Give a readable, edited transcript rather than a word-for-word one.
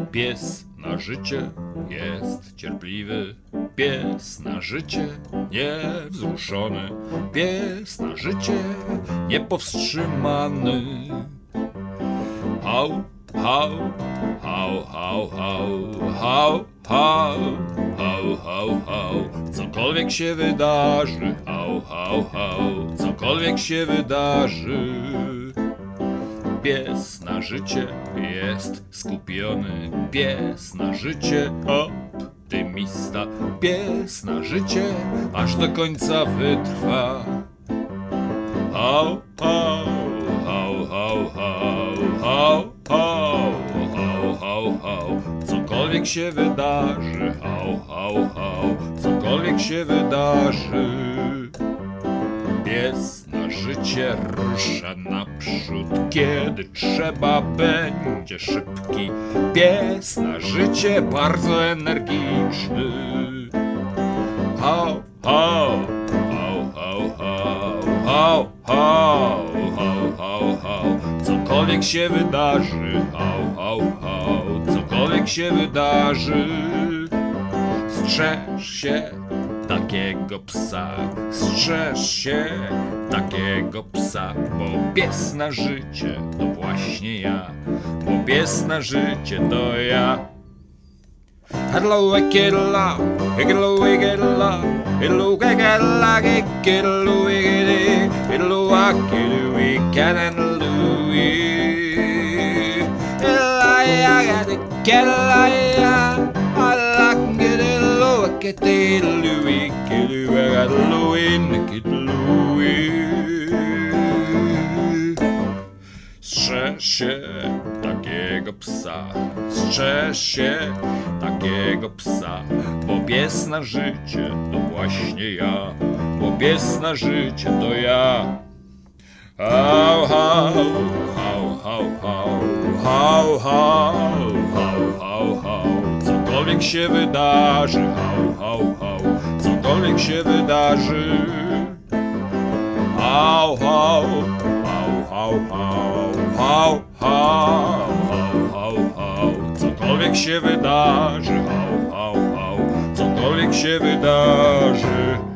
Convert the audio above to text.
Pies na życie jest cierpliwy, pies na życie niewzruszony, pies na życie niepowstrzymany. Hał, hał, hał, hał, hał, hał, hał, hał, hał, hał. Cokolwiek się wydarzy, hał, hał, hał, cokolwiek się wydarzy. Pies na życie jest skupiony, pies na życie optymista, pies na życie aż do końca wytrwa. Hał, hał, hał, hał, hał, hał, hał, hał, hał, hał. Cokolwiek się wydarzy, hał, hał, hał, cokolwiek się wydarzy. Pies na życie rusza naprzód, kiedy trzeba będzie szybki. Pies na życie bardzo energiczny. Hał, hał, hał, hał, hał, hał, hał, hał, hał. Cokolwiek się wydarzy, hał, hał, hał, cokolwiek się wydarzy. Strzeż się takiego psa, strzeż się takiego psa, bo pies na życie to właśnie ja, bo pies na życie to ja. Hello, I get along, I get along, I get along, hello, I get along, I get along, I get it, hello, I get it, we can and Louis. I got to get along, I like get it low, get it Louis, get it, I got Louis, get Louis. Strzeż się takiego psa, strzeż się takiego psa, bo pies na życie to właśnie ja, bo pies na życie to ja. Hał, hał, hał, hał, hał, hał, hał, hał, hał, hał. Cokolwiek się wydarzy, hał, hał, hał, cokolwiek się wydarzy. Hał, hał, hał, hał, hał, hał, hał, hał, hał. Cokolwiek się wydarzy, hał, hał, hał, cokolwiek się wydarzy.